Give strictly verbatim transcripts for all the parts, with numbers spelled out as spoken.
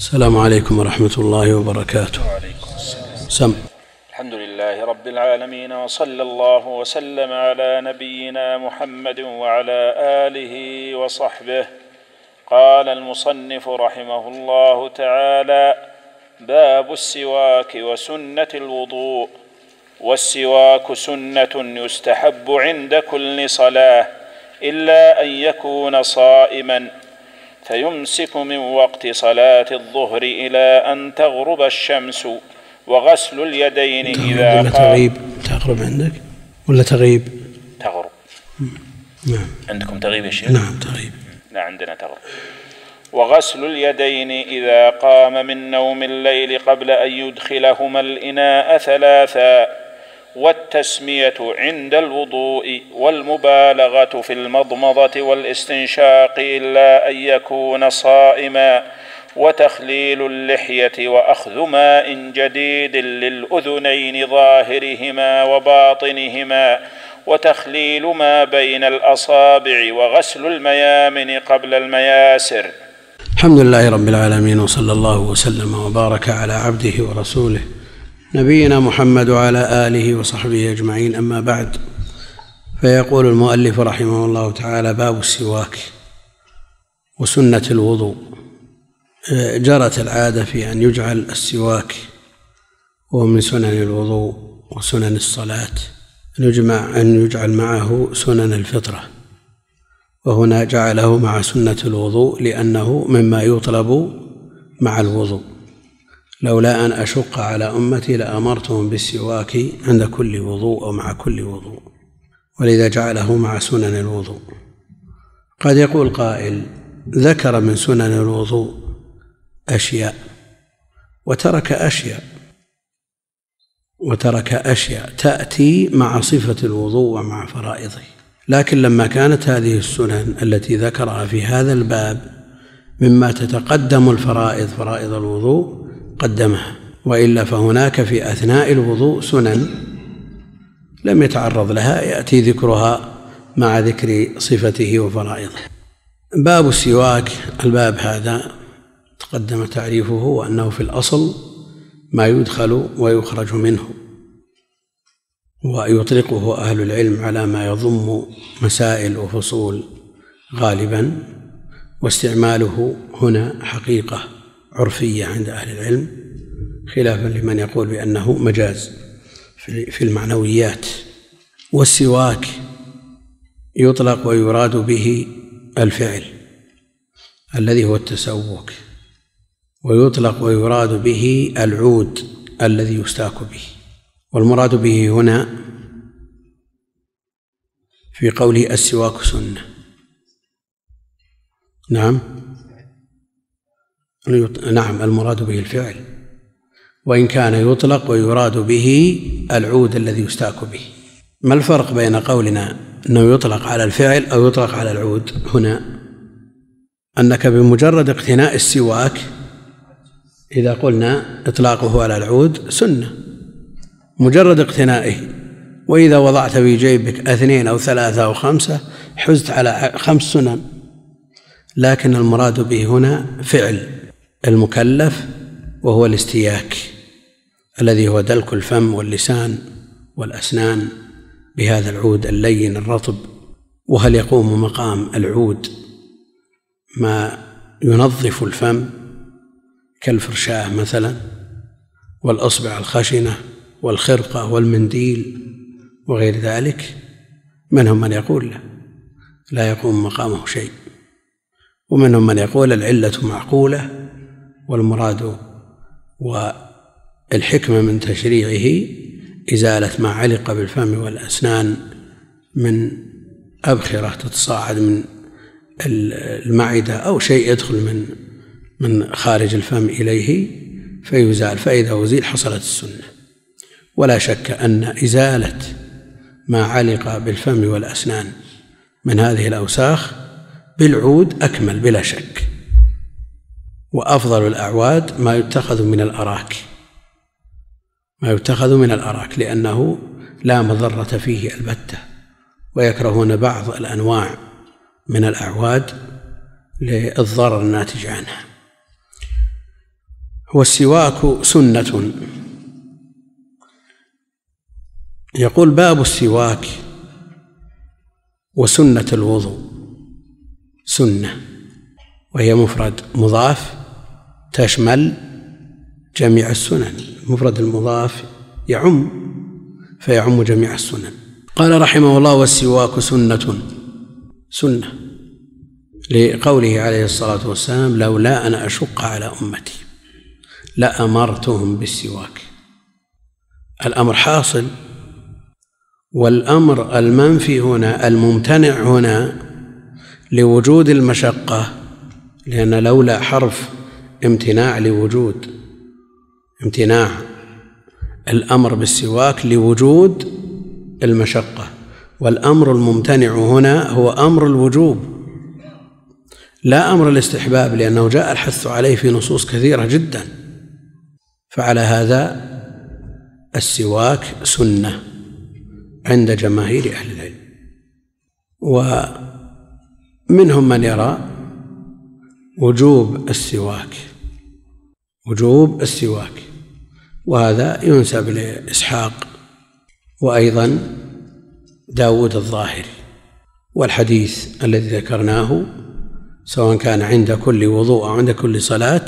السلام عليكم ورحمة الله وبركاته. وعليكم السلام. سم. الحمد لله رب العالمين، وصلى الله وسلم على نبينا محمد وعلى آله وصحبه. قال المصنف رحمه الله تعالى: باب السواك وسنة الوضوء. والسواك سنة يستحب عند كل صلاة إلا أن يكون صائما، فيمسك من وقت صلاة الظهر إلى أن تغرب الشمس، وغسل اليدين إذا ولا تغيب. تغرب عندك ولا تغيب؟ تغرب. نعم. عندكم تغيب يا شيخ؟ نعم تغيب. لا عندنا تغرب. وغسل اليدين إذا قام من نوم الليل قبل أن يدخلهما الإناء ثلاثا، والتسمية عند الوضوء، والمبالغة في المضمضة والاستنشاق إلا أن يكون صائما، وتخليل اللحية، وأخذ ماء جديد للأذنين ظاهرهما وباطنهما، وتخليل ما بين الأصابع، وغسل الميامن قبل المياسر. الحمد لله رب العالمين، وصلى الله وسلم وبارك على عبده ورسوله نبينا محمد وعلى آله وصحبه أجمعين. أما بعد، فيقول المؤلف رحمه الله تعالى: باب السواك وسنة الوضوء. جرت العادة في أن يجعل السواك وهو من سنن الوضوء وسنن الصلاة، نجمع أن يجعل معه سنن الفطرة، وهنا جعله مع سنة الوضوء لأنه مما يطلب مع الوضوء. لولا أن أشق على أمتي لأمرتهم بالسواك عند كل وضوء أو مع كل وضوء، ولذا جعله مع سنن الوضوء. قد يقول قائل: ذكر من سنن الوضوء أشياء وترك أشياء وترك أشياء تأتي مع صفة الوضوء ومع فرائضه، لكن لما كانت هذه السنن التي ذكرها في هذا الباب مما تتقدم الفرائض، فرائض الوضوء، قدمها، وإلا فهناك في أثناء الوضوء سنن لم يتعرض لها يأتي ذكرها مع ذكر صفته وفرائضه. باب السواك، الباب هذا تقدم تعريفه، وأنه في الأصل ما يدخل ويخرج منه، ويطلقه أهل العلم على ما يضم مسائل وفصول غالبا، واستعماله هنا حقيقة عرفية عند أهل العلم، خلافا لمن يقول بأنه مجاز في المعنويات. والسواك يطلق ويراد به الفعل الذي هو التسوك، ويطلق ويراد به العود الذي يستاك به. والمراد به هنا في قوله السواك سنة، نعم نعم المراد به الفعل، وإن كان يطلق ويراد به العود الذي يستاك به. ما الفرق بين قولنا أنه يطلق على الفعل أو يطلق على العود؟ هنا أنك بمجرد اقتناء السواك، إذا قلنا إطلاقه على العود سنة مجرد اقتنائه، وإذا وضعت في جيبك اثنين أو ثلاثة أو خمسة حزت على خمس سنن. لكن المراد به هنا فعل المكلف، وهو الاستياك الذي هو دلك الفم واللسان والأسنان بهذا العود اللين الرطب. وهل يقوم مقام العود ما ينظف الفم كالفرشاة مثلا، والأصبع الخشنة والخرقة والمنديل وغير ذلك؟ منهم من يقول لا, لا يقوم مقامه شيء، ومنهم من يقول العلة معقولة، والمراد والحكمة من تشريعه إزالة ما علق بالفم والأسنان من أبخرة تتصاعد من المعدة أو شيء يدخل من من خارج الفم إليه فيزال، فإذا أزيل حصلت السنة. ولا شك أن إزالة ما علق بالفم والأسنان من هذه الأوساخ بالعود أكمل بلا شك، وأفضل الأعواد ما يتخذ من الأراك ما يتخذ من الأراك لأنه لا مضرة فيه البتة، ويكرهون بعض الأنواع من الأعواد للضرر الناتج عنها. والسواك سنة. يقول باب السواك وسنة الوضوء سنة، وهي مفرد مضاف تشمل جميع السنن. المفرد المضاف يعم فيعم جميع السنن. قال رحمه الله: والسواك سنة، سنة لقوله عليه الصلاة والسلام: لولا أن أشق على أمتي لأمرتهم بالسواك. الأمر حاصل، والأمر المنفي هنا الممتنع هنا لوجود المشقة، لأن لولا حرف امتناع لوجود امتناع الأمر بالسواك لوجود المشقة، والأمر الممتنع هنا هو أمر الوجوب لا أمر الاستحباب، لأنه جاء الحث عليه في نصوص كثيرة جدا. فعلى هذا السواك سنة عند جماهير أهل العلم، ومنهم من يرى وجوب السواك وجوب السواك وهذا ينسب لإسحاق وأيضا داود الظاهري. والحديث الذي ذكرناه سواء كان عند كل وضوء أو عند كل صلاة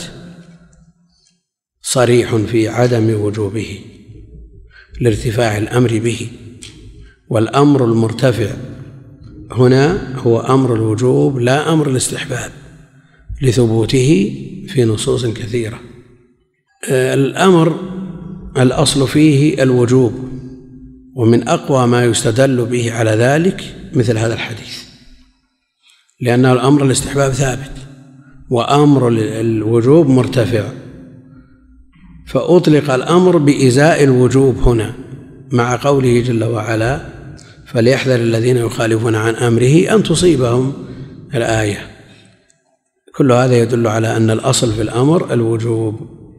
صريح في عدم وجوبه لارتفاع الأمر به، والأمر المرتفع هنا هو أمر الوجوب لا أمر الاستحباب لثبوته في نصوص كثيرة. الأمر الأصل فيه الوجوب، ومن أقوى ما يستدل به على ذلك مثل هذا الحديث، لأن الأمر الاستحباب ثابت وأمر الوجوب مرتفع، فأطلق الأمر بإزاء الوجوب هنا مع قوله جل وعلا: فليحذر الذين يخالفون عن أمره أن تصيبهم الآية. كل هذا يدل على أن الأصل في الأمر الوجوب،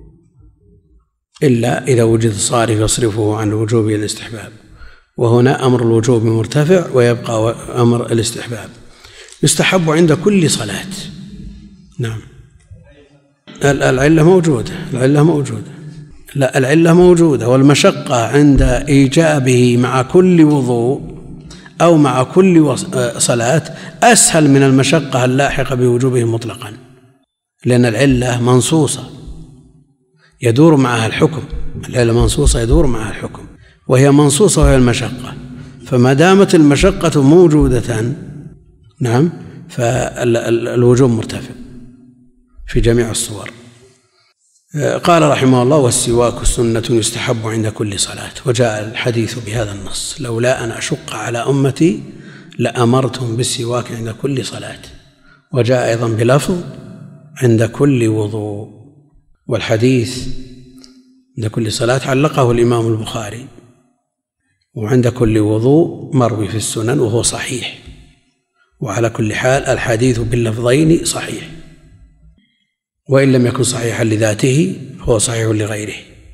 إلا إذا وجد صارف يصرفه عن الوجوب إلى الاستحباب، وهنا أمر الوجوب مرتفع ويبقى أمر الاستحباب. يستحب عند كل صلاة. نعم، العلة موجودة العلة موجودة لا العلة موجودة والمشقة عند إيجابه مع كل وضوء أو مع كل صلاة أسهل من المشقة اللاحقة بوجوبه مطلقا، لأن العلة منصوصة يدور معها الحكم. العلة منصوصة يدور معها الحكم، وهي منصوصة وهي المشقة، فما دامت المشقة موجودة نعم فالوجوب مرتفع في جميع الصور. قال رحمه الله: والسواك سنة يستحب عند كل صلاة. وجاء الحديث بهذا النص: لولا أن أشق على أمتي لأمرتهم بالسواك عند كل صلاة. وجاء أيضا بلفظ عند كل وضوء، والحديث عند كل صلاة علقه الإمام البخاري، وعند كل وضوء مروي في السنن وهو صحيح. وعلى كل حال الحديث باللفظين صحيح، وإن لم يكن صحيحا لذاته هو صحيح لغيره.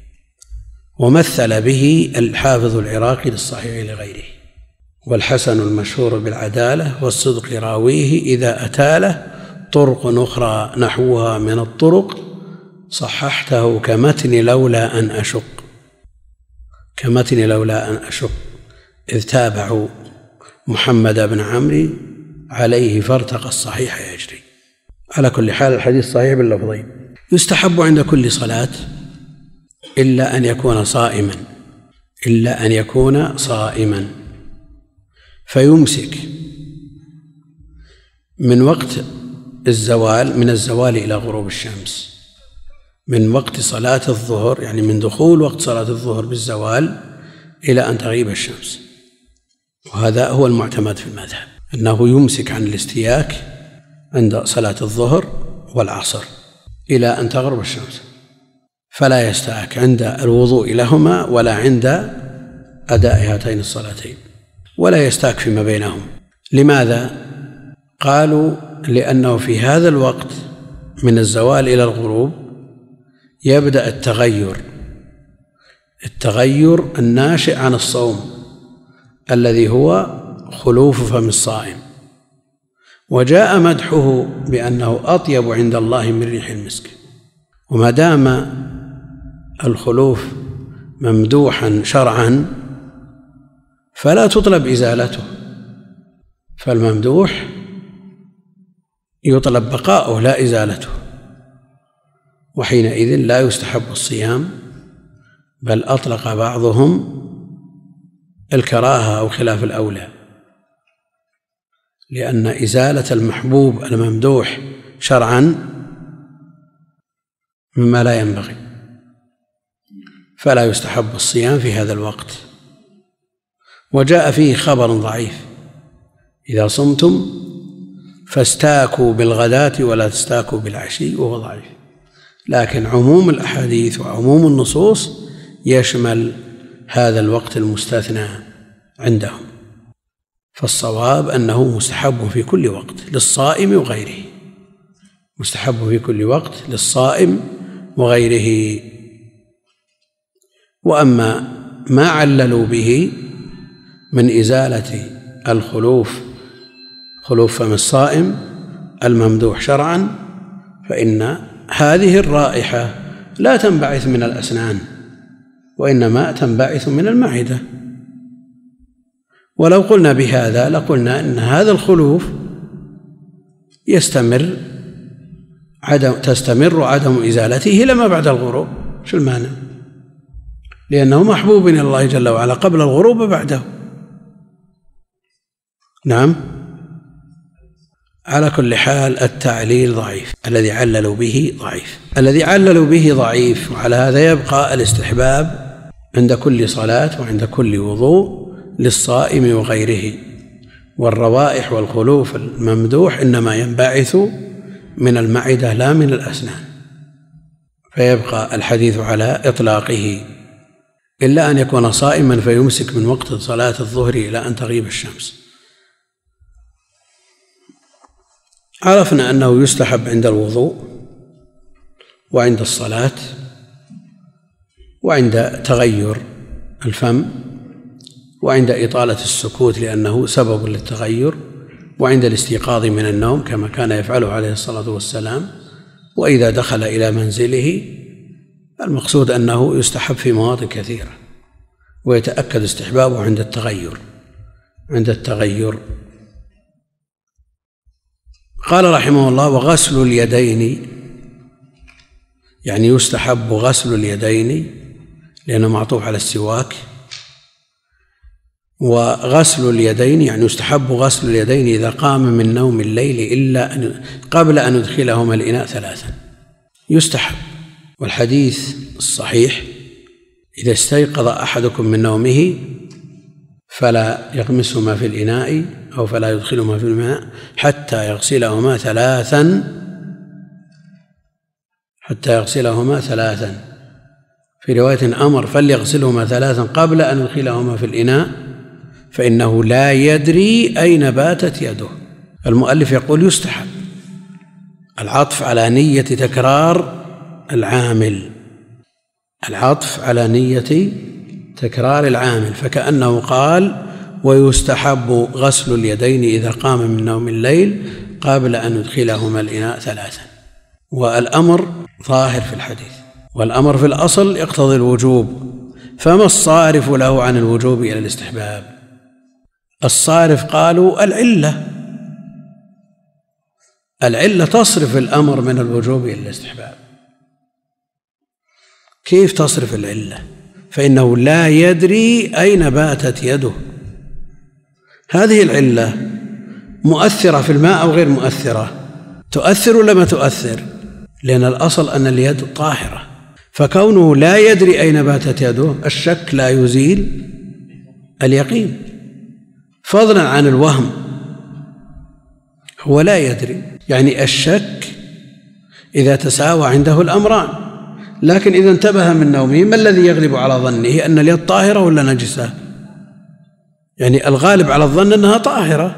ومثل به الحافظ العراقي للصحيح لغيره. والحسن المشهور بالعدالة والصدق راويه إذا أتاله طرق أخرى نحوها من الطرق صححته كمتن لولا أن أشق كمتن لولا أن أشق إذ تابعوا محمد بن عمرو عليه فارتقى الصحيح يجري. على كل حال الحديث صحيح باللفظين. يستحب عند كل صلاة إلا أن يكون صائما إلا أن يكون صائما فيمسك من وقت الزوال من الزوال إلى غروب الشمس، من وقت صلاة الظهر يعني من دخول وقت صلاة الظهر بالزوال إلى أن تغيب الشمس. وهذا هو المعتمد في المذهب، أنه يمسك عن الاستياك عند صلاة الظهر والعصر إلى أن تغرب الشمس، فلا يستاك عند الوضوء لهما ولا عند أداء هاتين الصلاتين، ولا يستاك فيما بينهم. لماذا؟ قالوا لأنه في هذا الوقت من الزوال إلى الغروب يبدأ التغير التغير الناشئ عن الصوم الذي هو خلوف فم الصائم، وجاء مدحه بأنه أطيب عند الله من ريح المسك، وما دام الخلوف ممدوحا شرعا فلا تطلب إزالته، فالممدوح يطلب بقاؤه لا إزالته، وحينئذ لا يستحب الصيام، بل أطلق بعضهم الكراهة أو خلاف الأولى، لأن إزالة المحبوب الممدوح شرعا مما لا ينبغي، فلا يستحب الصيام في هذا الوقت. وجاء فيه خبر ضعيف: إذا صمتم فاستاكوا بالغداة ولا تستاكوا بالعشي، وهو ضعيف، لكن عموم الأحاديث وعموم النصوص يشمل هذا الوقت المستثنى عندهم، فالصواب أنه مستحب في كل وقت للصائم وغيره، مستحب في كل وقت للصائم وغيره. وأما ما عللوا به من إزالة الخلوف، خلوف فم الصائم الممدوح شرعا، فإن هذه الرائحة لا تنبعث من الأسنان، وإنما تنبعث من المعدة. ولو قلنا بهذا لقلنا إن هذا الخلوف يستمر عدم تستمر عدم إزالته لما بعد الغروب، شو المانع؟ لأنه محبوب إلى الله جل وعلا قبل الغروب وبعده. نعم. على كل حال التعليل ضعيف، الذي عللوا به ضعيف، الذي عللوا به ضعيف، وعلى هذا يبقى الاستحباب عند كل صلاة وعند كل وضوء للصائم وغيره. والروائح والخلوف الممدوح إنما ينبعث من المعدة لا من الأسنان، فيبقى الحديث على إطلاقه، إلا أن يكون صائما فيمسك من وقت صلاة الظهر إلى أن تغيب الشمس. عرفنا أنه يستحب عند الوضوء وعند الصلاة وعند تغير الفم وعند إطالة السكوت لأنه سبب للتغير، وعند الاستيقاظ من النوم كما كان يفعله عليه الصلاة والسلام، وإذا دخل إلى منزله. المقصود أنه يستحب في مواطن كثيرة، ويتأكد استحبابه عند التغير عند التغير قال رحمه الله: وغسل اليدين، يعني يستحب غسل اليدين لأنه معطوف على السواك. وغسل اليدين يعني يستحب غسل اليدين إذا قام من نوم الليل إلا أن قبل أن يدخلهما الإناء ثلاثا، يستحب. والحديث الصحيح: إذا استيقظ أحدكم من نومه فلا يغمسهما في الإناء أو فلا يدخلهما في الماء حتى يغسلهما ثلاثا حتى يغسلهما ثلاثا في رواية أمر فليغسلهما ثلاثا قبل أن يدخلهما في الإناء فإنه لا يدري أين باتت يده. المؤلف يقول يستحب العطف على نية تكرار العامل، العطف على نية تكرار العامل، فكأنه قال: ويستحب غسل اليدين إذا قام من نوم الليل قبل أن يدخلهما الإناء ثلاثا. والأمر ظاهر في الحديث، والأمر في الأصل يقتضي الوجوب، فما الصارف له عن الوجوب إلى الاستحباب؟ الصارف قالوا العلة، العلة تصرف الأمر من الوجوب إلى الاستحباب. كيف تصرف العلة؟ فإنه لا يدري أين باتت يده. هذه العلة مؤثرة في الماء أو غير مؤثرة؟ تؤثر ولا ما تؤثر؟ لأن الأصل أن اليد طاهرة، فكونه لا يدري أين باتت يده الشك لا يزيل اليقين، فضلا عن الوهم. هو لا يدري، يعني الشك إذا تساوى عنده الأمران، لكن إذا انتبه من نومه ما الذي يغلب على ظنه؟ أن اليد طاهرة ولا نجسة؟ يعني الغالب على الظن أنها طاهرة،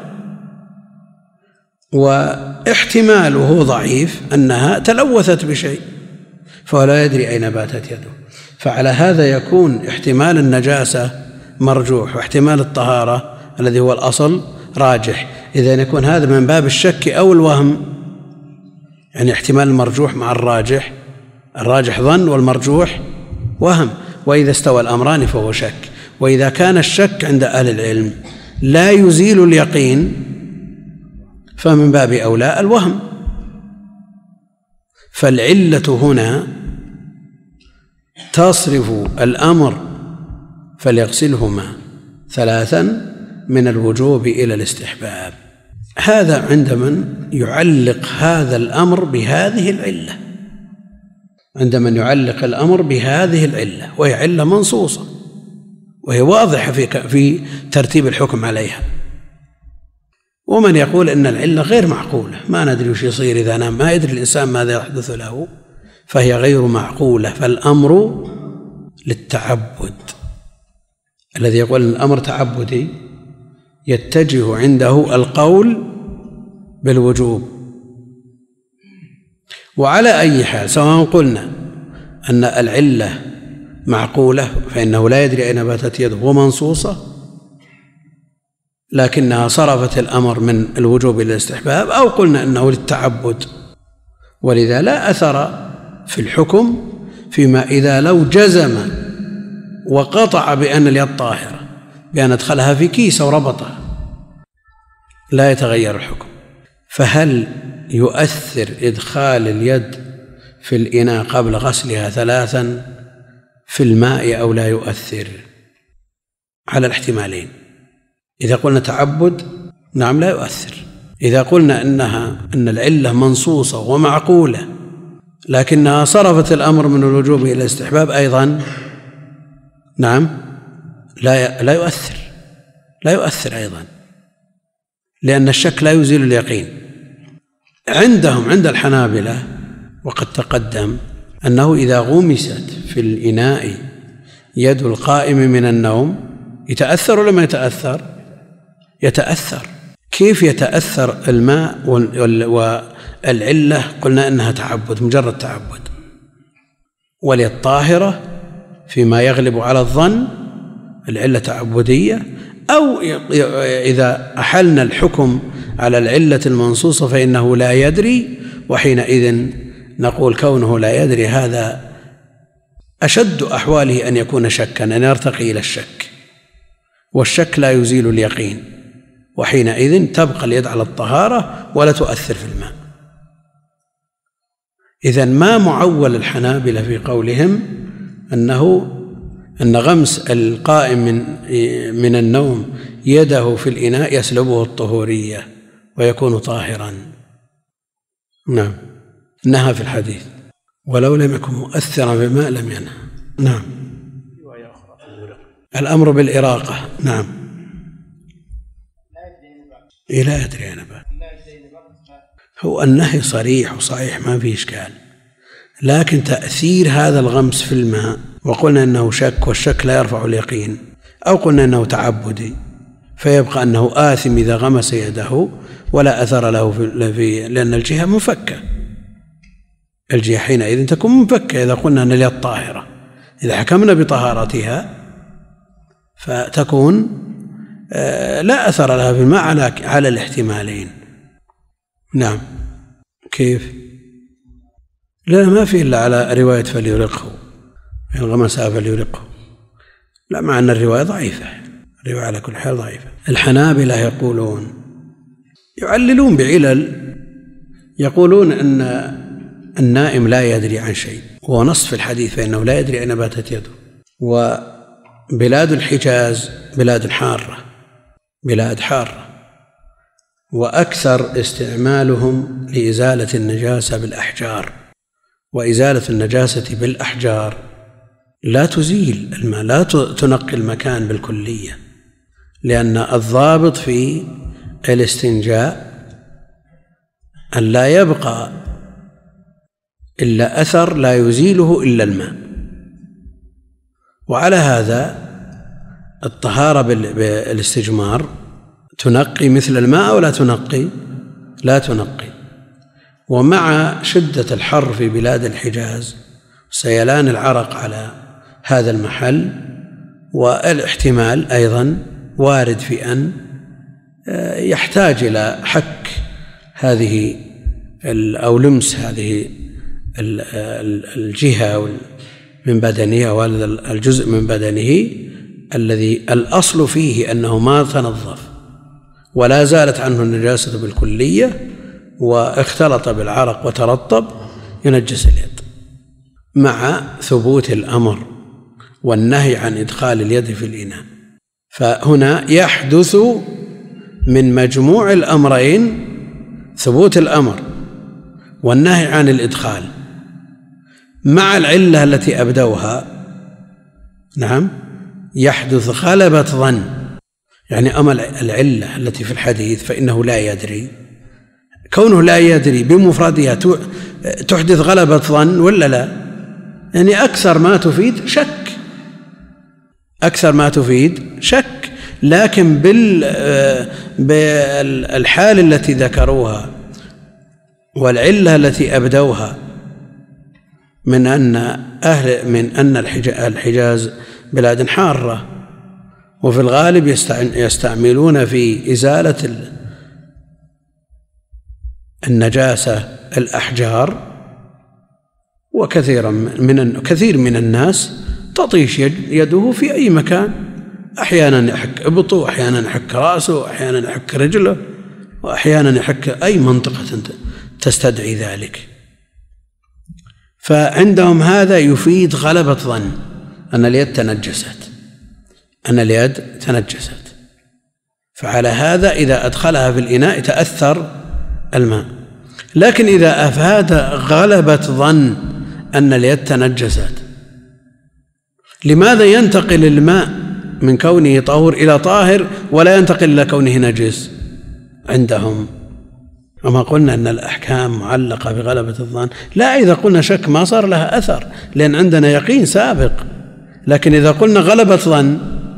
واحتماله ضعيف أنها تلوثت بشيء، فهو لا يدري أين باتت يده. فعلى هذا يكون احتمال النجاسة مرجوح واحتمال الطهارة الذي هو الأصل راجح. إذن يكون هذا من باب الشك أو الوهم، يعني احتمال المرجوح مع الراجح الراجح ظن والمرجوح وهم، وإذا استوى الأمران فهو شك. وإذا كان الشك عند أهل العلم لا يزيل اليقين فمن باب أولى الوهم. فالعلة هنا تصرف الأمر فليغسلهما ثلاثا من الوجوب إلى الاستحباب. هذا عند من يعلق هذا الأمر بهذه العلة، عند من يعلق الأمر بهذه العلة، وهي علة منصوصة وهي واضحة في في ترتيب الحكم عليها. ومن يقول إن العلة غير معقولة، ما ندري وش يصير إذا نام، ما يدري الإنسان ماذا يحدث له، فهي غير معقولة. فالأمر للتعبد. الذي يقول أن الأمر تعبدي يتجه عنده القول بالوجوب. وعلى أي حال سواء قلنا أن العلة معقولة فإنه لا يدري أين باتت يده ومنصوصة لكنها صرفت الأمر من الوجوب إلى الاستحباب، أو قلنا أنه للتعبد، ولذا لا أثر في الحكم فيما إذا لو جزم وقطع بأن اليد طاهرة بأن أدخلها في كيس أو ربطها لا يتغير الحكم. فهل يؤثر إدخال اليد في الإناء قبل غسلها ثلاثا في الماء أو لا يؤثر؟ على الاحتمالين. إذا قلنا تعبد نعم لا يؤثر. إذا قلنا إنها أن العلة منصوصة ومعقولة لكنها صرفت الأمر من الوجوب إلى الاستحباب أيضا نعم لا لا يؤثر لا يؤثر أيضا، لأن الشك لا يزيل اليقين. عندهم عند الحنابلة وقد تقدم أنه إذا غمست في الإناء يد القائم من النوم يتأثر ولا ما يتأثر؟ يتأثر. كيف يتأثر الماء والعلة؟ قلنا إنها تعبد، مجرد تعبد، وللطاهرة فيما يغلب على الظن العلة تعبدية. أو إذا أحلنا الحكم على العلة المنصوصة فإنه لا يدري، وحينئذ نقول كونه لا يدري هذا أشد أحواله أن يكون شكا، أن يرتقي إلى الشك، والشك لا يزيل اليقين، وحينئذ تبقى اليد على الطهارة ولا تؤثر في الماء. إذن ما معول الحنابلة في قولهم أنه أن غمس القائم من من النوم يده في الإناء يسلبه الطهورية ويكون طاهرا. نعم نهى في الحديث ولو لم يكن مؤثرا في الماء لم ينهى. نعم الأمر بالإراقة. نعم لا يدري أنا بعد. هو النهي صريح وصحيح ما فيه إشكال، لكن تأثير هذا الغمس في الماء، وقلنا أنه شك والشك لا يرفع اليقين، أو قلنا أنه تعبدي فيبقى أنه آثم إذا غمس يده ولا أثر له في، لأن الجهة منفكة، الجهة حينئذ تكون منفكة. إذا قلنا أن اليد طاهرة إذا حكمنا بطهارتها فتكون لا أثر لها في الماء على على الاحتمالين. نعم كيف؟ لا ما في إلا على رواية فليرقه، إن غمسها فليرقه، لا، مع أن الرواية ضعيفة، الرواية على كل حال ضعيفة. الحنابلة يقولون يعللون بعلل، يقولون أن النائم لا يدري عن شيء، ونص في الحديث فإنه لا يدري أين باتت يده. وبلاد الحجاز بلاد حارة، بلاد حارة، وأكثر استعمالهم لإزالة النجاسة بالأحجار، وإزالة النجاسة بالأحجار لا تزيل الماء، لا تنقي المكان بالكلية، لأن الضابط في الاستنجاء أن لا يبقى إلا أثر لا يزيله إلا الماء. وعلى هذا الطهارة بالاستجمار تنقي مثل الماء ولا تنقي؟ لا تنقي. ومع شدة الحر في بلاد الحجاز سيلان العرق على هذا المحل، والاحتمال أيضا وارد في أن يحتاج إلى حك هذه أو لمس هذه الجهة من بدنه أو الجزء من بدنه الذي الأصل فيه أنه ما تنظف ولا زالت عنه النجاسة بالكلية واختلط بالعرق وترطب ينجس اليد، مع ثبوت الأمر والنهي عن إدخال اليد في الإناء. فهنا يحدث من مجموع الأمرين ثبوت الأمر والنهي عن الإدخال مع العلة التي أبدوها، نعم، يحدث غلبة ظن. يعني أما العلة التي في الحديث فإنه لا يدري، كونه لا يدري بمفردها تحدث غلبة ظن ولا لا؟ يعني أكثر ما تفيد شك، أكثر ما تفيد شك. لكن بالحال التي ذكروها والعلة التي أبدوها من أن أهل من أن الحجاز بلاد حارة، وفي الغالب يستعملون في إزالة النجاسة الأحجار، وكثيرا من كثير من الناس تطيش يده في أي مكان، أحيانا يحك إبطه، أحيانا يحك رأسه، أحيانا يحك رجله، وأحيانا يحك أي منطقة تستدعي ذلك. فعندهم هذا يفيد غلبة ظن أن اليد تنجست، أن اليد تنجست. فعلى هذا إذا أدخلها في الإناء تأثر الماء. لكن إذا أفاد غلبة ظن أن اليد تنجست، لماذا ينتقل الماء من كونه طهور إلى طاهر ولا ينتقل إلى كونه نجس عندهم؟ وما قلنا أن الأحكام معلقة بغلبة الظن، لا، إذا قلنا شك ما صار لها أثر لأن عندنا يقين سابق. لكن إذا قلنا غلبة ظن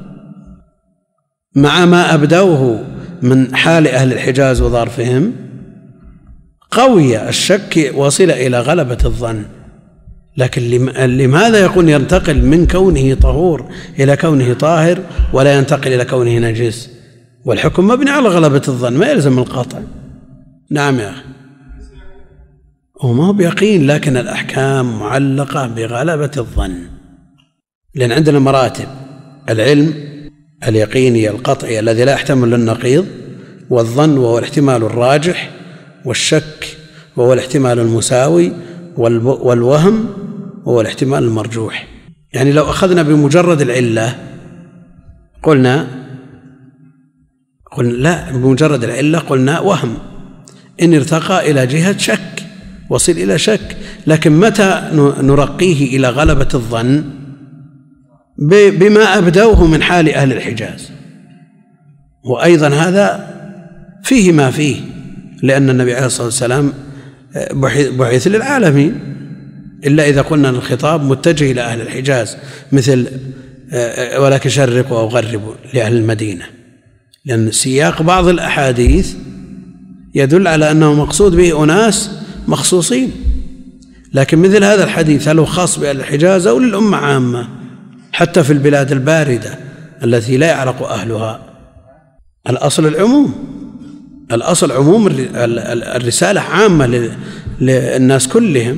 مع ما أبدوه من حال أهل الحجاز وظرفهم، قوي الشك وصل إلى غلبة الظن. لكن لماذا يكون ينتقل من كونه طهور إلى كونه طاهر ولا ينتقل إلى كونه نجس؟ والحكم مبني على غلبة الظن، ما يلزم القطع. نعم يا أخي، وما هو بيقين، لكن الأحكام معلقة بغلبة الظن، لأن عندنا مراتب: العلم اليقيني القطعي الذي لا يحتمل النقيض، والظن وهو الاحتمال الراجح، والشك وهو الاحتمال المساوي، والوهم وهو الاحتمال المرجوح. يعني لو أخذنا بمجرد العلة قلنا قلنا لا، بمجرد العلة قلنا وهم إن ارتقى إلى جهة شك، وصل إلى شك. لكن متى نرقيه إلى غلبة الظن؟ بما أبدوه من حال أهل الحجاز. وأيضا هذا فيه ما فيه، لأن النبي عليه الصلاة والسلام بعث للعالمين، إلا إذا قلنا الخطاب متجه إلى أهل الحجاز، مثل ولكن شرقوا أو غربوا لأهل المدينة، لأن سياق بعض الأحاديث يدل على أنه مقصود به أناس مخصوصين. لكن مثل هذا الحديث هل هو خاص بأهل الحجاز أو للأمة عامة حتى في البلاد الباردة التي لا يعرق أهلها؟ الأصل العموم، الأصل عموم الرسالة عامة للناس كلهم.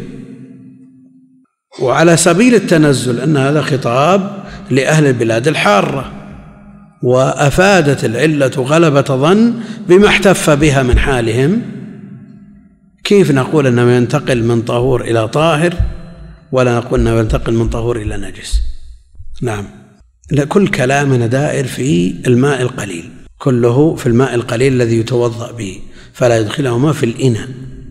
وعلى سبيل التنزل أن هذا خطاب لأهل البلاد الحارة، وأفادت العلة غلبة ظن بما احتف بها من حالهم. كيف نقول أنه ينتقل من طهور إلى طاهر ولا نقول أنه ينتقل من طهور إلى نجس؟ نعم، كل كلامنا دائر في الماء القليل، كله في الماء القليل الذي يتوضأ به، فلا يدخلهما في الإناء.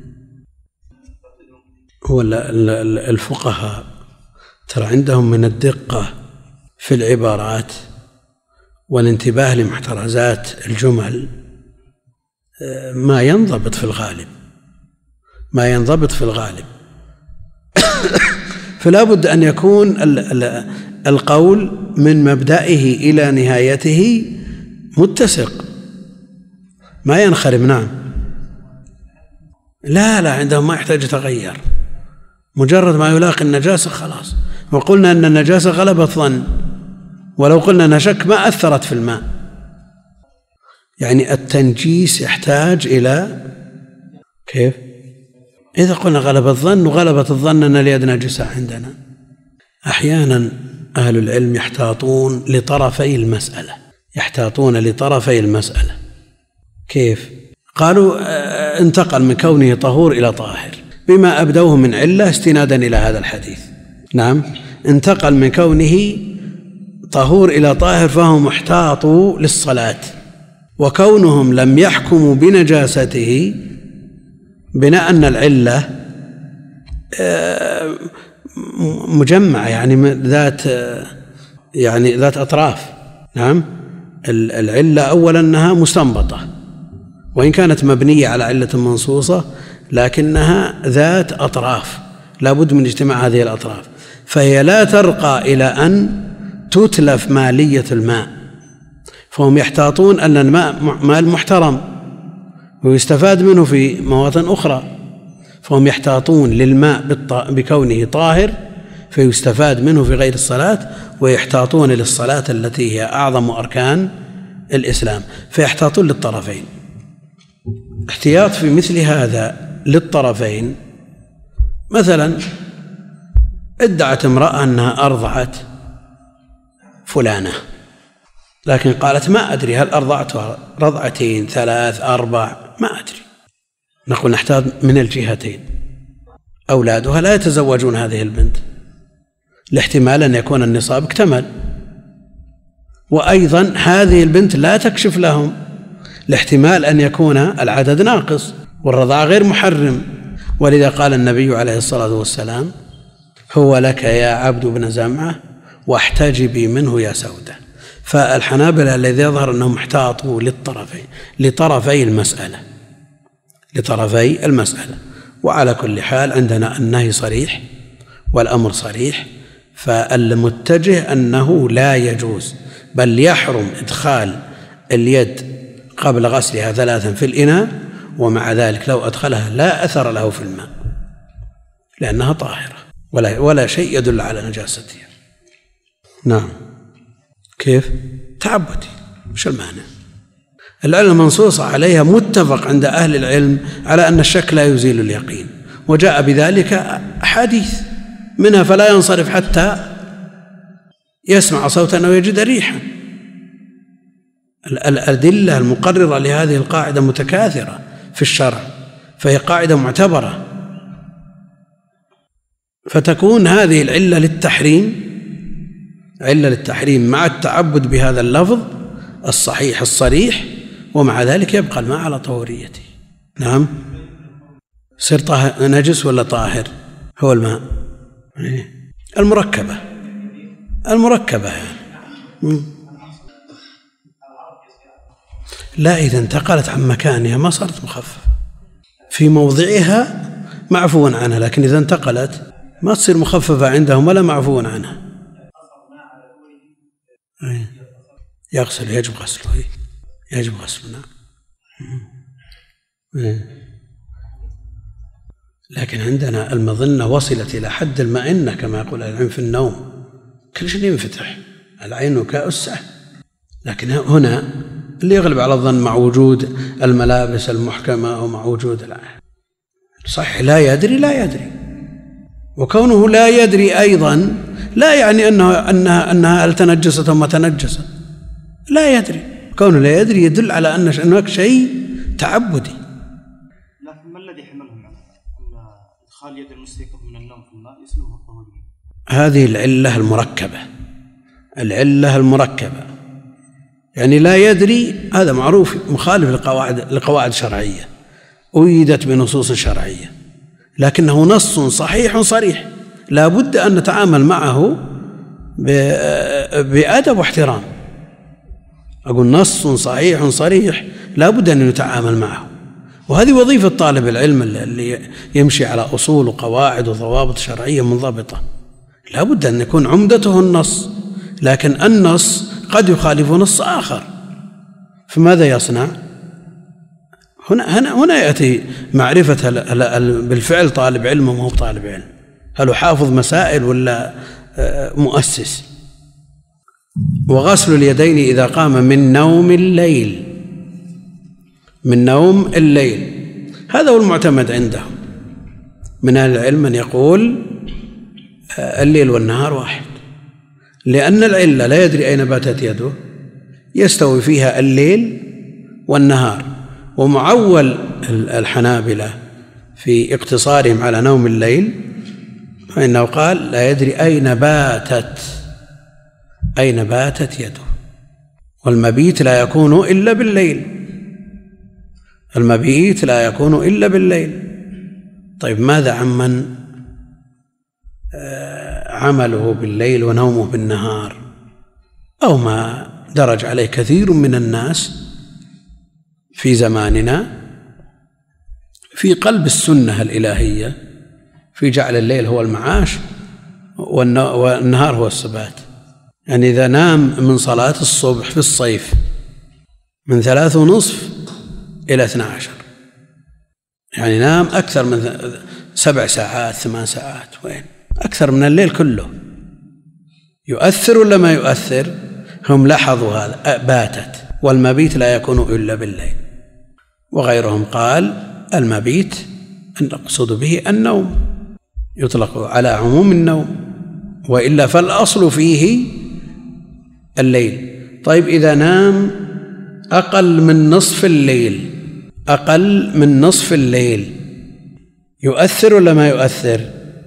هو الفقهاء ترى عندهم من الدقة في العبارات والانتباه لمحترزات الجمل ما ينضبط في الغالب، ما ينضبط في الغالب. فلا بد أن يكون القول من مبدئه إلى نهايته متسق، ما ينخرم. نعم، لا لا، عندهم ما يحتاج يتغير، مجرد ما يلاقي النجاسة خلاص. وقلنا أن النجاسة غلبة ظن، ولو قلنا أنها شك ما أثرت في الماء. يعني التنجيس يحتاج إلى كيف؟ إذا قلنا غلب الظن، وغلبة الظن أن اليد نجسة عندنا. أحيانا أهل العلم يحتاطون لطرفي المسألة، يحتاطون لطرفي المسألة. كيف؟ قالوا انتقل من كونه طهور إلى طاهر بما أبدوه من علة استنادا إلى هذا الحديث. نعم، انتقل من كونه طهور إلى طاهر فهو محتاط للصلاة، وكونهم لم يحكموا بنجاسته بناء أن العلة مجمعة، يعني ذات يعني ذات أطراف. نعم، العلة أولا أنها مستنبطة، وإن كانت مبنية على علة منصوصة لكنها ذات أطراف، لا بد من اجتماع هذه الأطراف، فهي لا ترقى إلى أن تتلف مالية الماء. فهم يحتاطون أن الماء مال محترم ويستفاد منه في مواطن أخرى، فهم يحتاطون للماء بكونه طاهر فيستفاد منه في غير الصلاة، ويحتاطون للصلاة التي هي أعظم أركان الإسلام، فيحتاطون للطرفين. احتياط في مثل هذا للطرفين، مثلا ادعت امرأة أنها أرضعت فلانة، لكن قالت ما أدري هل أرضعتها رضعتين ثلاث أربع، ما أدري. نقول نحتاج من الجهتين. أولادها لا يتزوجون هذه البنت لاحتمال أن يكون النصاب اكتمل، وأيضا هذه البنت لا تكشف لهم لاحتمال أن يكون العدد ناقص والرضاع غير محرم. ولذا قال النبي عليه الصلاة والسلام: هو لك يا عبد بن زمعة واحتجبي منه يا سودة. فالحنابلة الذي يظهر أنهم احتاطوا للطرفين لطرفي المسألة لطرفي المسألة وعلى كل حال عندنا النهي صريح والأمر صريح، فالمتجه أنه لا يجوز بل يحرم إدخال اليد قبل غسلها ثلاثا في الإناء، ومع ذلك لو أدخلها لا أثر له في الماء لأنها طاهرة ولا, ولا شيء يدل على نجاستها. نعم. كيف؟ تعبدي، مش المانع؟ العلم منصوص عليها، متفق عند أهل العلم على أن الشك لا يزيل اليقين، وجاء بذلك أحاديث منها فلا ينصرف حتى يسمع صوتا أو يجد ريحا. الأدلة المقررة لهذه القاعدة متكاثرة في الشرع، فهي قاعدة معتبرة، فتكون هذه العلة للتحريم علة للتحريم مع التعبد بهذا اللفظ الصحيح الصريح، ومع ذلك يبقى الماء على طهوريته. نعم. صير طاهر نجس ولا طاهر؟ هو الماء المركبة المركبة يعني. لا، إذا انتقلت عن مكانها ما صارت مخففة، في موضعها معفو عنها، لكن إذا انتقلت ما تصير مخففة عندهم ولا معفو عنها. يغسل، يجب غسله، يجب غسله. نعم. لكن عندنا المظنة وصلت إلى حد المئنة كما يقول العلم في النوم، كل شيء ينفتح، العين كأسة. لكن هنا اللي يغلب على الظن مع وجود الملابس المحكمة ومع وجود العين. صحيح لا يدري لا يدري، وكونه لا يدري أيضا لا يعني أنه أنها أنها هل تنجست أو ما تنجست، لا يدري. كونه لا يدري يدل على أن هناك شيء تعبدي. لكن ما الذي حملهم على إدخال يد المستيقظ من النوم في الماء يسلبه الطهورية؟ هذه العلة المركبة، العلة المركبة يعني لا يدري، هذا معروف مخالف لقواعد لقواعد شرعية أيدت بنصوص شرعية، لكنه نص صحيح صريح لا بد أن نتعامل معه بأدب واحترام. أقول نص صحيح صريح لا بد أن نتعامل معه، وهذه وظيفة طالب العلم اللي يمشي على أصول وقواعد وضوابط شرعية منضبطة. لا بد أن يكون عمدته النص، لكن النص قد يخالف نص آخر، فماذا يصنع؟ هنا هنا هنا يأتي معرفة بالفعل طالب علم وما هو طالب علم، هل هو حافظ مسائل ولا مؤسس. وغسل اليدين إذا قام من نوم الليل، من نوم الليل هذا هو المعتمد عندهم، من أهل العلم من يقول الليل والنهار واحد، لأن العلة لا يدري أين باتت يده يستوي فيها الليل والنهار. ومعول الحنابلة في اقتصارهم على نوم الليل فإنه قال لا يدري أين باتت أين باتت يده، والمبيت لا يكون إلا بالليل، المبيت لا يكون إلا بالليل. طيب ماذا عمن عمله بالليل ونومه بالنهار، أو ما درج عليه كثير من الناس في زماننا في قلب السنة الإلهية في جعل الليل هو المعاش والنهار هو السبات. يعني إذا نام من صلاة الصبح في الصيف من ثلاث ونصف إلى اثنى عشر، يعني نام أكثر من سبع ساعات ثمان ساعات، وين أكثر من الليل كله، يؤثر ولا ما يؤثر؟ هم لاحظوا هذا، باتت، والمبيت لا يكون إلا بالليل. وغيرهم قال المبيت نقصد به النوم، يطلق على عموم النوم، وإلا فالأصل فيه الليل. طيب إذا نام أقل من نصف الليل أقل من نصف الليل يؤثر ولا ما يؤثر؟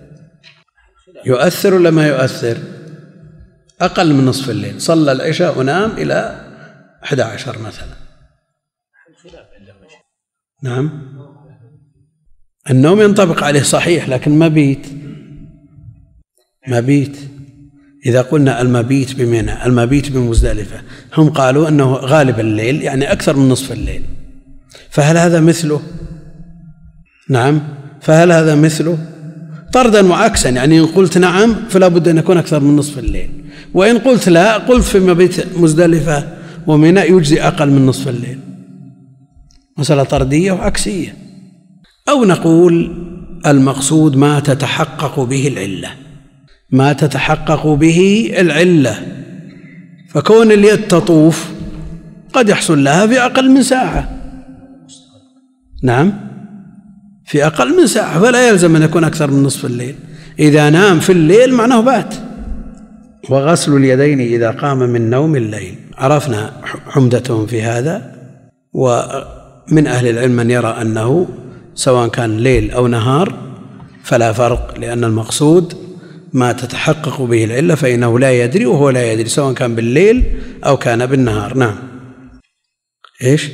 يؤثر ولا ما يؤثر؟ أقل من نصف الليل، صلى العشاء ونام إلى أحد عشر مثلا. نعم، النوم ينطبق عليه صحيح، لكن مبيت مبيت إذا قلنا المبيت بمنى المبيت بمزدلفة، هم قالوا أنه غالب الليل يعني أكثر من نصف الليل، فهل هذا مثله؟ نعم، فهل هذا مثله؟ طردا وعكسا، يعني إن قلت نعم فلا بد أن يكون أكثر من نصف الليل، وإن قلت لا قلت في مبيت مزدلفة ومنى يجزي أقل من نصف الليل. مسألة طردية وعكسية. أو نقول المقصود ما تتحقق به العلة، ما تتحقق به العلة، فكون اليد تطوف قد يحصل لها في أقل من ساعة. نعم، في أقل من ساعة، فلا يلزم أن يكون أكثر من نصف الليل. إذا نام في الليل معناه بات. وغسل اليدين إذا قام من نوم الليل، عرفنا حمدتهم في هذا. ومن أهل العلم من يرى أنه سواء كان ليل أو نهار فلا فرق، لأن المقصود ما تتحقق به العلة، فإنه لا يدري وهو لا يدري سواء كان بالليل أو كان بالنهار. نعم، إيش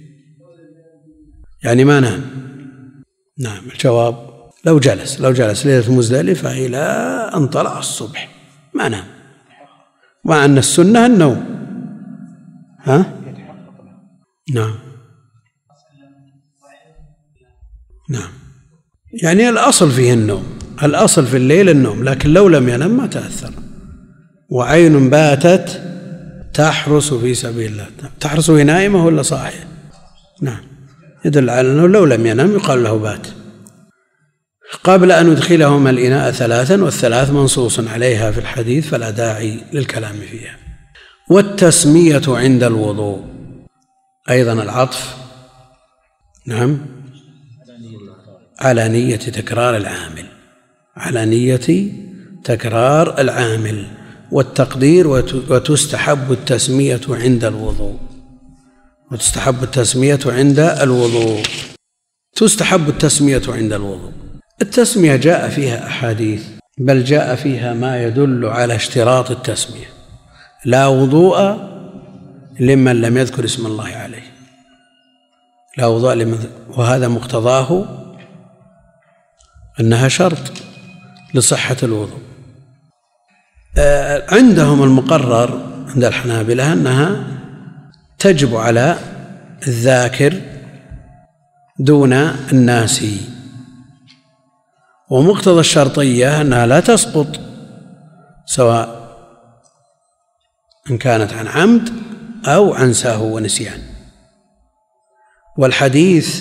يعني ما نام؟ نعم، الجواب لو جلس لو جلس ليلة مزدلفة إلى أن طلع الصبح ما نام، مع أن السنة النوم. ها؟ نعم نعم، يعني الأصل فيه النوم، الأصل في الليل النوم، لكن لو لم ينم ما تأثر. وعين باتت تحرس في سبيل الله، تحرس وهي نائمة ولا صاحية؟ نعم، يدل على أنه لو لم ينم يقال له بات. قبل أن ندخلهما الإناء ثلاثا، والثلاث منصوص عليها في الحديث فلا داعي للكلام فيها. والتسمية عند الوضوء أيضا العطف نعم على نية تكرار العامل، على نية تكرار العامل. والتقدير وتستحب التسمية عند الوضوء، وتستحب التسمية عند الوضوء تستحب التسمية عند الوضوء. التسمية جاء فيها أحاديث، بل جاء فيها ما يدل على اشتراط التسمية. لا وضوء لمن لم يذكر اسم الله عليه، لا وضوء لمن، وهذا مقتضاه أنها شرط لصحة الوضوء. عندهم المقرر عند الحنابلة أنها تجب على الذاكر دون الناسي، ومقتضى الشرطية أنها لا تسقط سواء إن كانت عن عمد أو عن سهو ونسيان. والحديث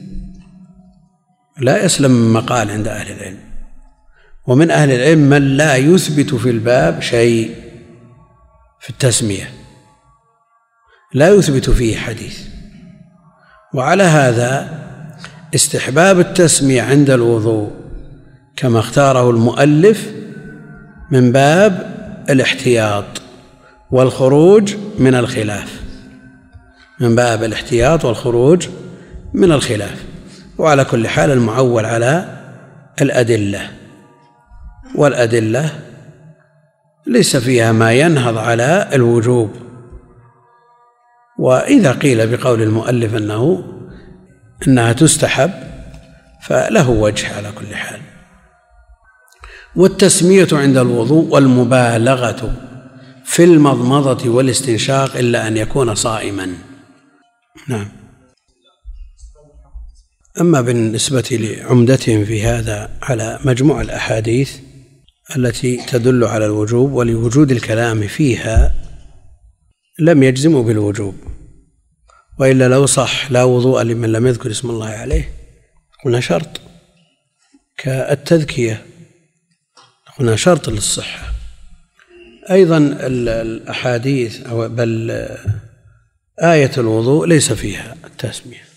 لا يسلم من مقال عند أهل العلم، ومن أهل العلم من لا يثبت في الباب شيء في التسمية، لا يثبت فيه حديث. وعلى هذا استحباب التسمية عند الوضوء كما اختاره المؤلف من باب الاحتياط والخروج من الخلاف، من باب الاحتياط والخروج من الخلاف. وعلى كل حال المعول على الأدلة، والأدلة ليس فيها ما ينهض على الوجوب. وإذا قيل بقول المؤلف أنه إنها تستحب فله وجه على كل حال. والتسمية عند الوضوء والمبالغة في المضمضة والاستنشاق إلا أن يكون صائما. نعم. أما بالنسبة لعمدتهم في هذا على مجموع الأحاديث التي تدل على الوجوب ولوجود الكلام فيها لم يجزموا بالوجوب، وإلا لو صح لا وضوء لمن لم يذكر اسم الله عليه قلنا شرط كالتذكية، قلنا شرط للصحة. أيضا الأحاديث أو بل آية الوضوء ليس فيها التسمية،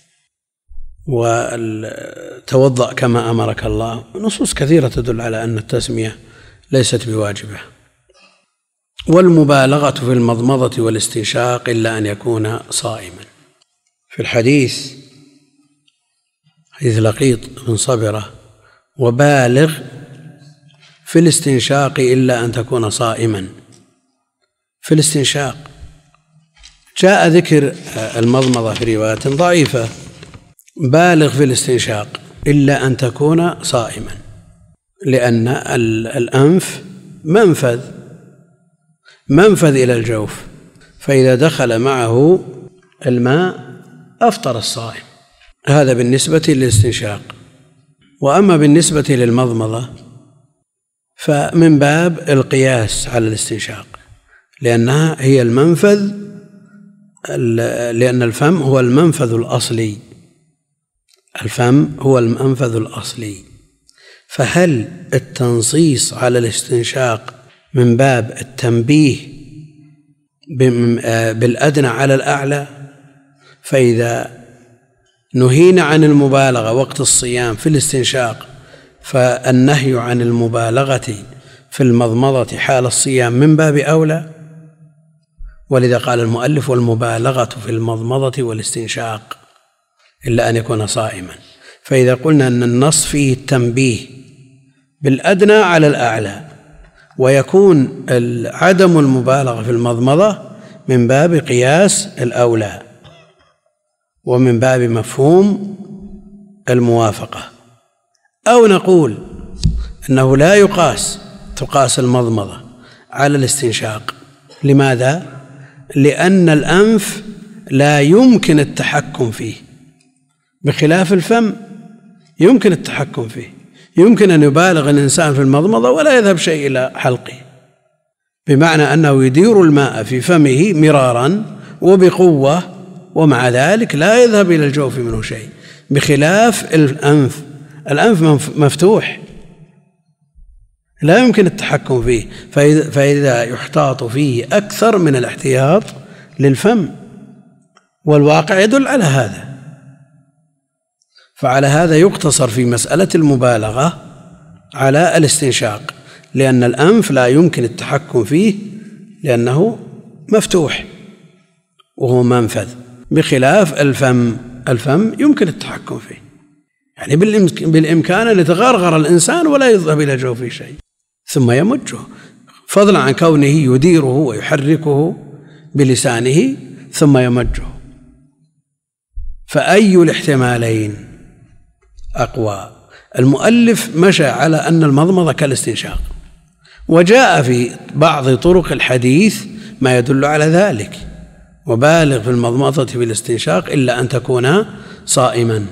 وتوضأ كما أمرك الله، نصوص كثيرة تدل على أن التسمية ليست بواجبة. والمبالغة في المضمضة والاستنشاق إلا أن يكون صائما. في الحديث حديث لقيط بن صبرة: وبالغ في الاستنشاق إلا أن تكون صائما. في الاستنشاق جاء ذكر المضمضة في رواية ضعيفة: بالغ في الاستنشاق إلا أن تكون صائما، لأن الأنف منفذ منفذ إلى الجوف، فإذا دخل معه الماء أفطر الصائم. هذا بالنسبة للاستنشاق. وأما بالنسبة للمضمضة فمن باب القياس على الاستنشاق، لأنها هي المنفذ، لأن الفم هو المنفذ الأصلي، الفم هو المنفذ الأصلي. فهل التنصيص على الاستنشاق من باب التنبيه بالأدنى على الأعلى؟ فإذا نهينا عن المبالغة وقت الصيام في الاستنشاق فالنهي عن المبالغة في المضمضة حال الصيام من باب أولى. ولذا قال المؤلف: والمبالغة في المضمضة والاستنشاق إلا أن يكون صائما. فإذا قلنا أن النص فيه التنبيه بالأدنى على الأعلى، ويكون عدم المبالغة في المضمضة من باب قياس الأولى ومن باب مفهوم الموافقة. أو نقول أنه لا يقاس تقاس المضمضة على الاستنشاق. لماذا؟ لأن الأنف لا يمكن التحكم فيه، بخلاف الفم يمكن التحكم فيه. يمكن أن يبالغ الإنسان في المضمضة ولا يذهب شيء إلى حلقه، بمعنى أنه يدير الماء في فمه مرارا وبقوة، ومع ذلك لا يذهب إلى الجوف منه شيء، بخلاف الأنف. الأنف مفتوح لا يمكن التحكم فيه، فإذا يحتاط فيه أكثر من الاحتياط للفم، والواقع يدل على هذا. فعلى هذا يقتصر في مسألة المبالغة على الاستنشاق، لأن الأنف لا يمكن التحكم فيه لأنه مفتوح وهو منفذ، بخلاف الفم. الفم يمكن التحكم فيه، يعني بالإمكان أن يتغرغر الإنسان ولا يذهب إلى جوفه شيء ثم يمجه، فضلا عن كونه يديره ويحركه بلسانه ثم يمجه. فأي الاحتمالين أقوى؟ المؤلف مشى على أن المضمضة كالاستنشاق، وجاء في بعض طرق الحديث ما يدل على ذلك: وبالغ في المضمضة والاستنشاق إلا أن تكون صائما.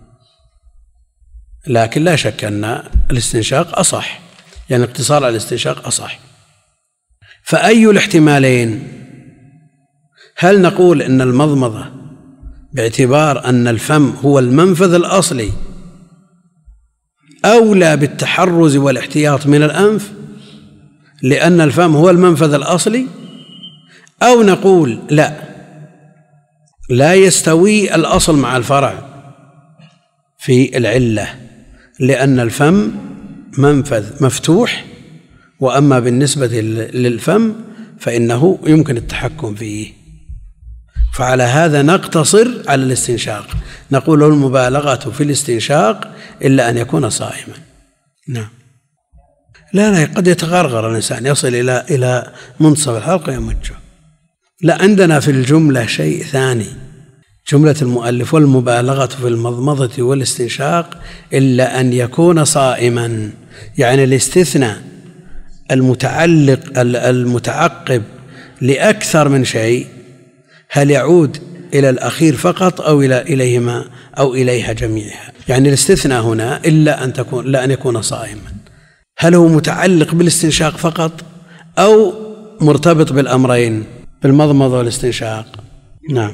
لكن لا شك أن الاستنشاق أصح، يعني اقتصار على الاستنشاق أصح. فأي الاحتمالين؟ هل نقول أن المضمضة باعتبار أن الفم هو المنفذ الأصلي أولى بالتحرز والاحتياط من الأنف لأن الفم هو المنفذ الأصلي؟ أو نقول لا، لا يستوي الأصل مع الفرع في العلة، لأن الفم منفذ مفتوح، وأما بالنسبة للفم فإنه يمكن التحكم فيه. فعلى هذا نقتصر على الاستنشاق، نقول المبالغة في الاستنشاق إلا أن يكون صائما. نعم. لا لا قد يتغرغر الإنسان يصل إلى إلى منتصف الحلقة يمجه. لا، عندنا في الجملة شيء ثاني، جملة المؤلف والمبالغة في المضمضة والاستنشاق إلا أن يكون صائما، يعني الاستثناء المتعلق المتعقب لأكثر من شيء هل يعود إلى الأخير فقط أو إلى إليهما أو إليها جميعها؟ يعني الاستثناء هنا إلا أن تكون لا أن يكون صائما، هل هو متعلق بالاستنشاق فقط أو مرتبط بالأمرين بالمضمضة والاستنشاق؟ نعم.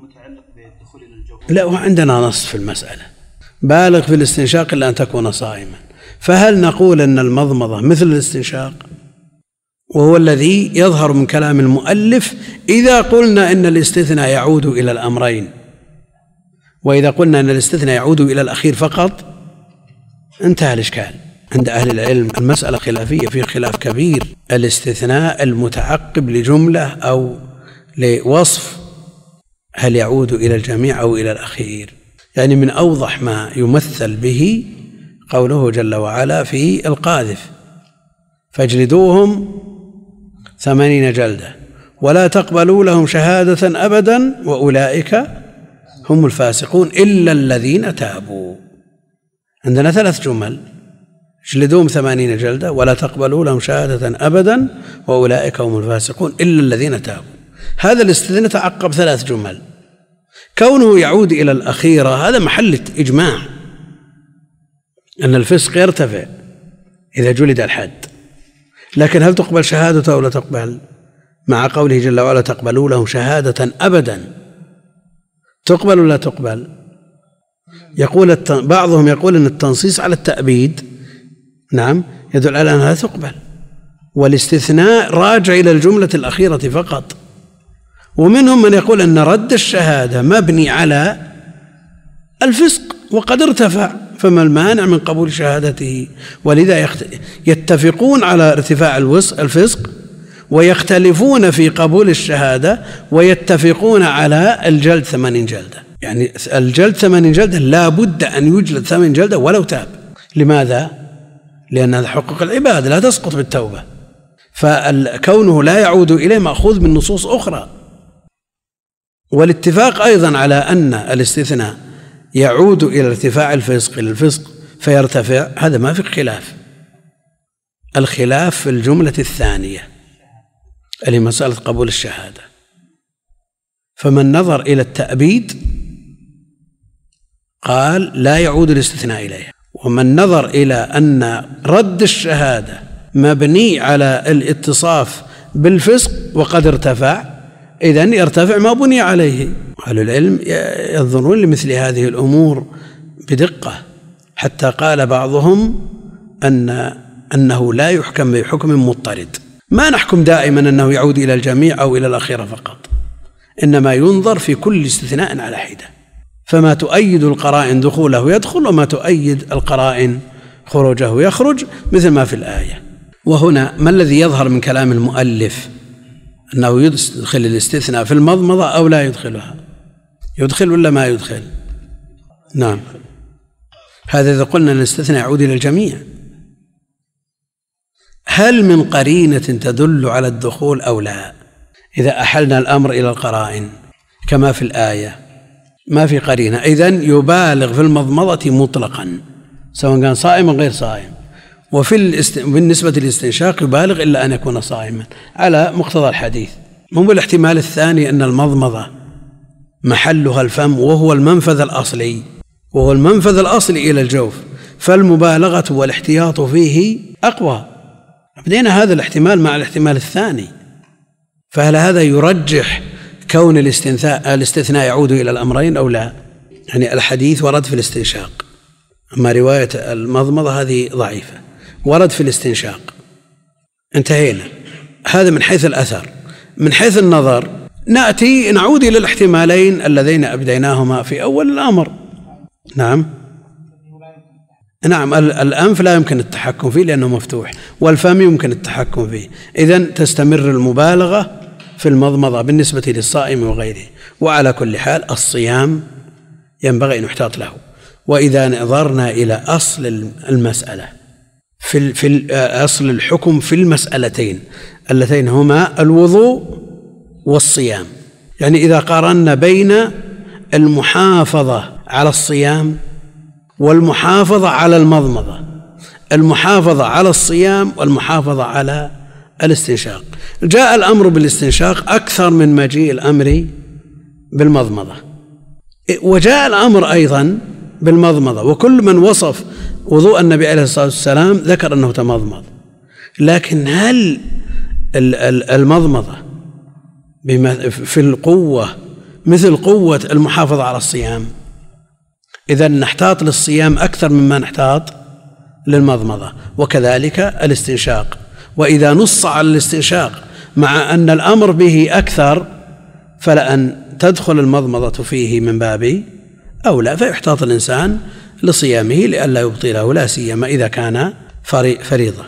لا، وعندنا نص في المسألة بالغ في الاستنشاق إلا أن تكون صائما، فهل نقول أن المضمضة مثل الاستنشاق؟ وهو الذي يظهر من كلام المؤلف إذا قلنا أن الاستثناء يعود إلى الأمرين، وإذا قلنا أن الاستثناء يعود إلى الأخير فقط انتهى الإشكال. عند أهل العلم المسألة خلافية، في خلاف كبير، الاستثناء المتعقب لجملة أو لوصف هل يعود إلى الجميع أو إلى الأخير؟ يعني من أوضح ما يمثل به قوله جل وعلا في القاذف: فاجلدوهم ثمانين جلدة ولا تقبلوا لهم شهادة أبدا وأولئك هم الفاسقون إلا الذين تابوا. عندنا ثلاث جمل: اجلدوهم ثمانين جلدة ولا تقبلوا لهم شهادة أبدا وأولئك هم الفاسقون إلا الذين تابوا. هذا الاستثناء تعقب ثلاث جمل، كونه يعود إلى الأخيرة هذا محل إجماع أن الفسق يرتفع إذا جلد الحد، لكن هل تقبل شهادته أو لا تقبل؟ مع قوله جل وعلا تقبلوا لهم شهادة أبدا، تقبل ولا تقبل؟ يقول بعضهم يقول أن التنصيص على التأبيد نعم يدل على أنها تقبل، والاستثناء راجع إلى الجملة الأخيرة فقط. ومنهم من يقول أن رد الشهادة مبني على الفسق وقد ارتفع، فما المانع من قبول شهادته؟ ولذا يتفقون على ارتفاع الفسق ويختلفون في قبول الشهادة، ويتفقون على الجلد ثمانين جلدة. يعني الجلد ثمانين جلدة لا بد أن يجلد ثمانين جلدة ولو تاب. لماذا؟ لأن هذا حقوق العباد لا تسقط بالتوبة، فكونه لا يعود إليه مأخوذ من نصوص أخرى. والاتفاق أيضا على أن الاستثناء يعود إلى ارتفاع الفسق إلى الفسق فيرتفع، هذا ما في خلاف. الخلاف في الجملة الثانية اللي مسألة قبول الشهادة، فمن نظر إلى التأبيد قال لا يعود الاستثناء إليها، ومن نظر إلى أن رد الشهادة مبني على الاتصاف بالفسق وقد ارتفع، إذن يرتفع ما بني عليه. أهل العلم ينظرون لمثل هذه الأمور بدقة، حتى قال بعضهم أن أنه لا يحكم بحكم مضطرد، ما نحكم دائما أنه يعود إلى الجميع أو إلى الأخيرة فقط، إنما ينظر في كل استثناء على حدة، فما تؤيد القرائن دخوله يدخل وما تؤيد القرائن خروجه يخرج، مثل ما في الآية. وهنا ما الذي يظهر من كلام المؤلف؟ أنه يدخل الاستثناء في المضمضة أو لا يدخلها؟ يدخل ولا ما يدخل؟ نعم، هذا إذا قلنا الاستثناء يعود إلى الجميع. هل من قرينة تدل على الدخول أو لا؟ إذا أحلنا الأمر إلى القرائن كما في الآية ما في قرينة، إذن يبالغ في المضمضة مطلقا سواء كان صائم أو غير صائم، وفي الاست... بالنسبة للاستنشاق يبالغ إلا أن يكون صائما على مقتضى الحديث. مو الاحتمال الثاني أن المضمضة محلها الفم وهو المنفذ الأصلي وهو المنفذ الأصلي إلى الجوف، فالمبالغة والاحتياط فيه أقوى. بدينا هذا الاحتمال مع الاحتمال الثاني، فهل هذا يرجح كون الاستثناء الاستثناء يعود إلى الأمرين أو لا؟ يعني الحديث ورد في الاستنشاق، أما رواية المضمضة هذه ضعيفة، ورد في الاستنشاق، انتهينا. هذا من حيث الأثر. من حيث النظر نأتي نعود إلى الاحتمالين اللذين أبديناهما في أول الأمر. نعم نعم، الأنف لا يمكن التحكم فيه لأنه مفتوح، والفم يمكن التحكم فيه، إذن تستمر المبالغة في المضمضة بالنسبة للصائم وغيره. وعلى كل حال الصيام ينبغي أن يحتاط له. وإذا نظرنا إلى أصل المسألة في في أصل الحكم في المسألتين اللتين هما الوضوء والصيام، يعني إذا قارنا بين المحافظة على الصيام والمحافظة على المضمضة، المحافظة على الصيام والمحافظة على الاستنشاق، جاء الأمر بالاستنشاق أكثر من مجيء الأمر بالمضمضة، وجاء الأمر أيضا بالمضمضة، وكل من وصف وضوء النبي عليه الصلاة والسلام ذكر أنه تمضمض. لكن هل المضمضة في القوة مثل قوة المحافظة على الصيام؟ إذن نحتاط للصيام أكثر مما نحتاط للمضمضة، وكذلك الاستنشاق. وإذا نص على الاستنشاق مع أن الأمر به أكثر فلأن تدخل المضمضة فيه من باب أولى، فيحتاط الإنسان لصيامه لئلا يبطله، لا سيما إذا كان فريضة.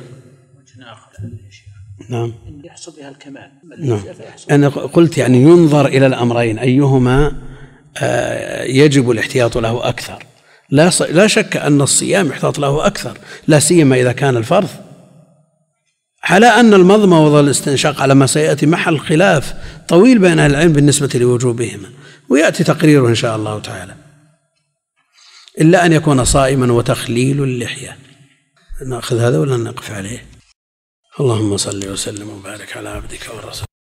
نعم، يحصل بها الكمال. نعم. أنا قلت يعني ينظر إلى الأمرين أيهما يجب الاحتياط له أكثر. لا لا شك أن الصيام يحتاط له أكثر، لا سيما إذا كان الفرض، على أن المضمضة والاستنشاق على ما سيأتي محل خلاف طويل بين أهل العلم بالنسبة لوجوبهما، ويأتي تقريره إن شاء الله تعالى، إلا أن يكون صائما وتخليل اللحية. نأخذ هذا ولا نقف عليه؟ اللهم صل وسلم وبارك على عبدك ورسولك.